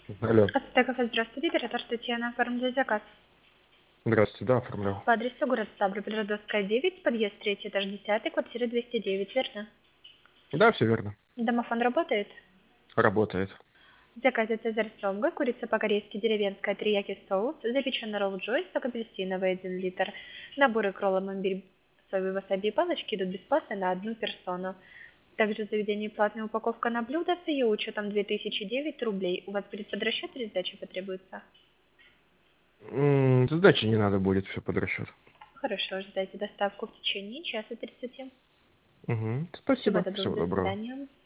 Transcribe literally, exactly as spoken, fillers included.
Алло. Ацтеков, здравствуйте, оператор Татьяна, оформили заказ. Здравствуйте, да, оформлял. По адресу город Ставрополь, Родовская, девять, подъезд третий, этаж десятый, квартира двести девять, верно? Да, все верно. Домофон работает? Работает. В заказе цезарь сомга, курица по-корейски, деревенская, терияки соус, запеченный ролл джой, сок апельсиновый один литр, наборы кролла мумбирь, соевые васаби и палочки идут бесплатно на одну персону. Также в заведении платная упаковка на блюдо с ее учетом две тысячи девять рублей. У вас будет подрасчет или сдача потребуется? М, Сдачи не надо будет, все под расчет. Хорошо, ждайте доставку в течение часа тридцати. Угу. Всего Спасибо. доброго, Всего до доброго. свидания.